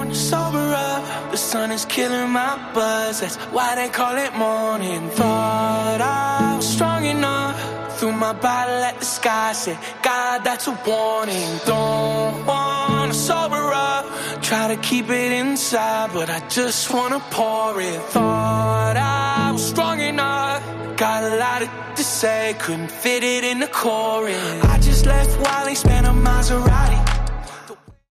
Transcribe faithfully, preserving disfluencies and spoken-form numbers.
wanna sober up. The sun is killing my buzz, that's why they call it morning. Thought I was strong enough. Threw my bottle at the sky, said, God, that's a warning. Don't wanna sober up. Try to keep it inside, but I just wanna pour it. Thought I was strong enough. Got a lot to say, couldn't fit it in the chorus. I just left Wally, spent a Maserati.